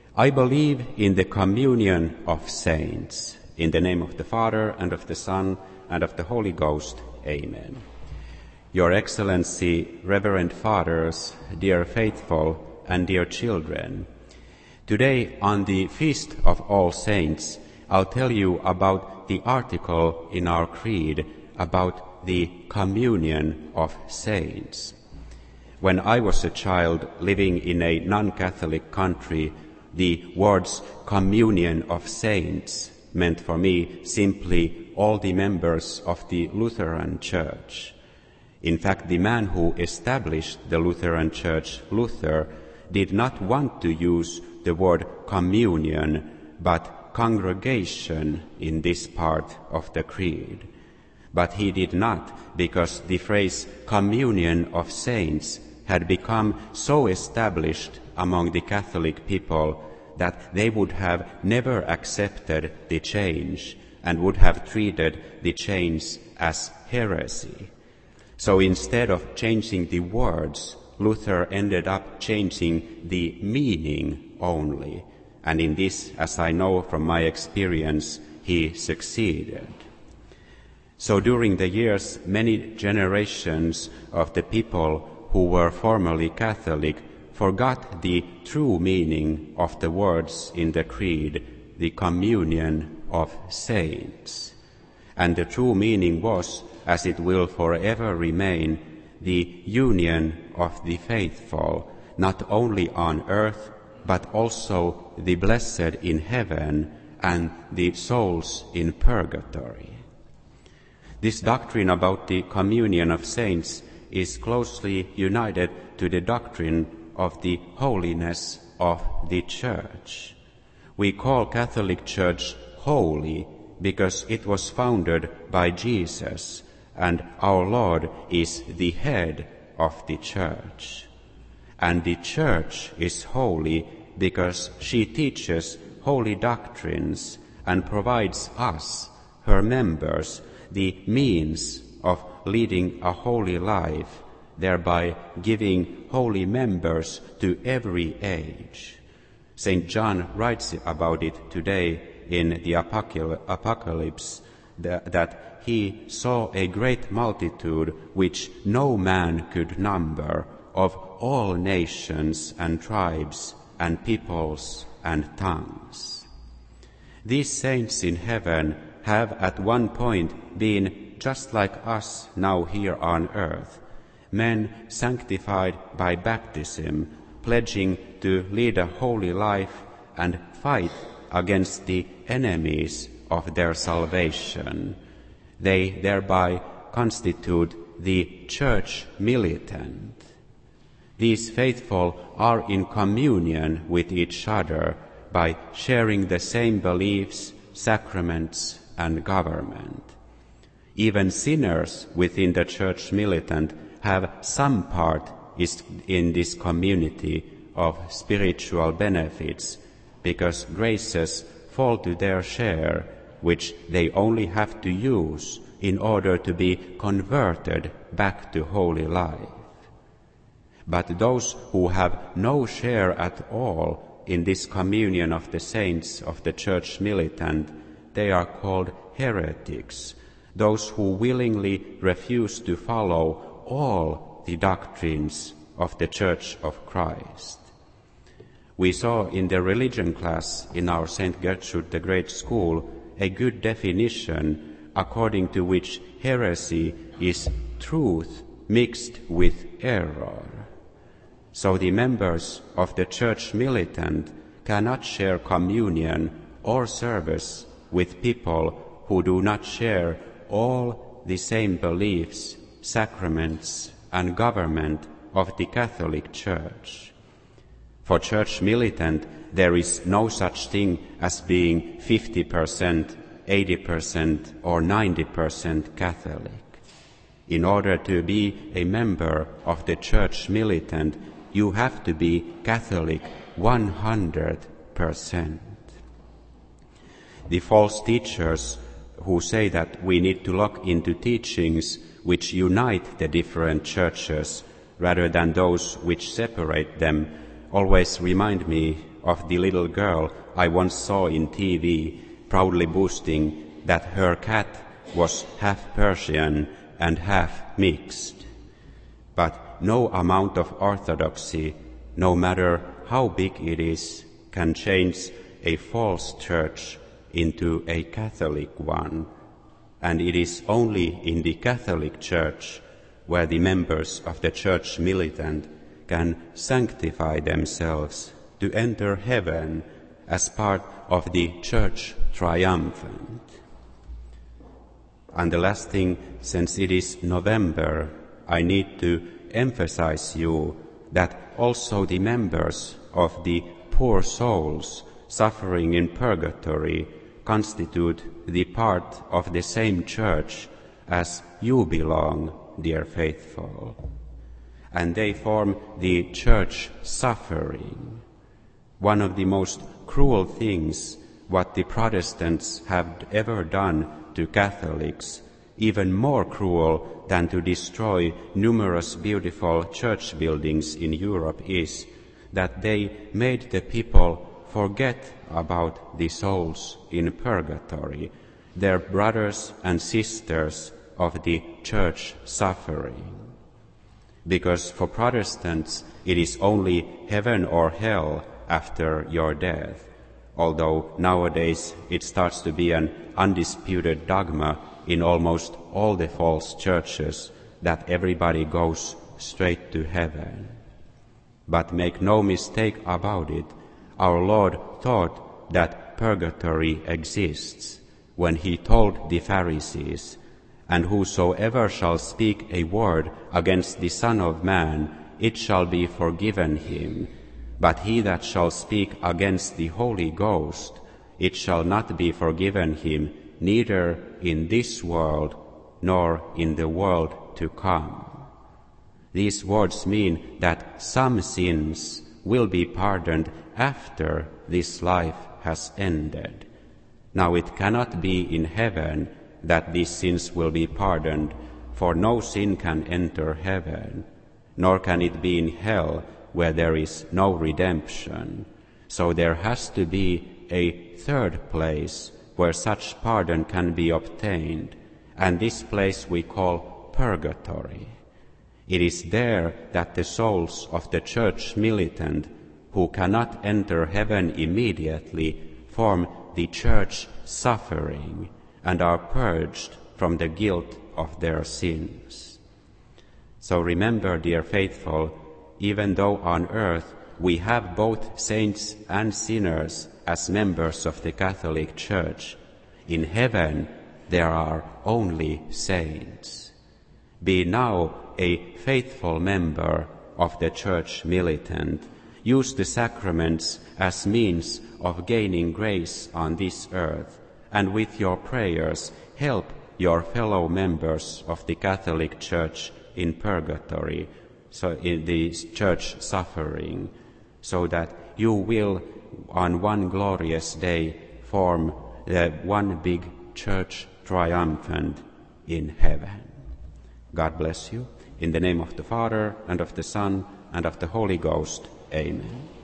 I believe in the communion of saints. In the name of the Father, and of the Son, and of the Holy Ghost. Amen. Your Excellency, Reverend Fathers, dear faithful and dear children, today on the Feast of All Saints, I'll tell you about the article in our creed about the communion of saints. When I was a child living in a non-Catholic country, the words communion of saints meant for me simply all the members of the Lutheran Church. In fact, the man who established the Lutheran Church, Luther, did not want to use the word communion, but congregation in this part of the creed. But he did not, because the phrase communion of saints had become so established among the Catholic people that they would have never accepted the change and would have treated the change as heresy. So instead of changing the words, Luther ended up changing the meaning only. And in this, as I know from my experience, he succeeded. So during the years, many generations of the people who were formerly Catholic forgot the true meaning of the words in the creed, the communion of saints. And the true meaning was, as it will forever remain, the union of the faithful, not only on earth, but also the blessed in heaven and the souls in purgatory. This doctrine about the communion of saints is closely united to the doctrine of the holiness of the Church. We call Catholic Church holy because it was founded by Jesus, and our Lord is the head of the Church. And the Church is holy because she teaches holy doctrines and provides us, her members, the means of leading a holy life, thereby giving holy members to every age. St. John writes about it today in the Apocalypse, that he saw a great multitude which no man could number, of all nations and tribes and peoples and tongues. These saints in heaven have at one point been just like us now here on earth, men sanctified by baptism, pledging to lead a holy life and fight against the enemies of their salvation. They thereby constitute the Church militant. These faithful are in communion with each other by sharing the same beliefs, sacraments, and government. Even sinners within the Church militant have some part in this community of spiritual benefits, because graces fall to their share, which they only have to use in order to be converted back to holy life. But those who have no share at all in this communion of the saints of the Church militant, they are called heretics, those who willingly refuse to follow all the doctrines of the Church of Christ. We saw in the religion class in our St. Gertrude the Great School a good definition according to which heresy is truth mixed with error. So the members of the Church militant cannot share communion or service with people who do not share all the same beliefs, sacraments, and government of the Catholic Church. For Church militant, there is no such thing as being 50%, 80%, or 90% Catholic. In order to be a member of the Church militant, you have to be Catholic 100%. The false teachers who say that we need to look into teachings which unite the different churches rather than those which separate them always remind me of the little girl I once saw in TV proudly boasting that her cat was half Persian and half mixed. But no amount of orthodoxy, no matter how big it is, can change a false church into a Catholic one, and it is only in the Catholic Church where the members of the Church militant can sanctify themselves to enter heaven as part of the Church triumphant. And the last thing, since it is November, I need to emphasize you that also the members of the poor souls suffering in purgatory constitute the part of the same church as you belong, dear faithful. And they form the church suffering. One of the most cruel things what the Protestants have ever done to Catholics, even more cruel than to destroy numerous beautiful church buildings in Europe, is that they made the people forget about the souls in purgatory, their brothers and sisters of the church suffering. Because for Protestants it is only heaven or hell after your death, although nowadays it starts to be an undisputed dogma in almost all the false churches that everybody goes straight to heaven. But make no mistake about it, our Lord thought that purgatory exists when he told the Pharisees, "And whosoever shall speak a word against the Son of Man, it shall be forgiven him. But he that shall speak against the Holy Ghost, it shall not be forgiven him, neither in this world nor in the world to come." These words mean that some sins will be pardoned after this life has ended. Now it cannot be in heaven that these sins will be pardoned, for no sin can enter heaven, nor can it be in hell where there is no redemption. So there has to be a third place where such pardon can be obtained, and this place we call purgatory. It is there that the souls of the church militant who cannot enter heaven immediately form the church suffering and are purged from the guilt of their sins. So remember, dear faithful, even though on earth we have both saints and sinners as members of the Catholic Church, in heaven there are only saints. Be now a faithful member of the Church militant. Use the sacraments as means of gaining grace on this earth, and with your prayers help your fellow members of the Catholic Church in purgatory, so in the church suffering, so that you will on one glorious day form the one big church triumphant in heaven. God bless you. In the name of the Father, and of the Son, and of the Holy Ghost. Amen.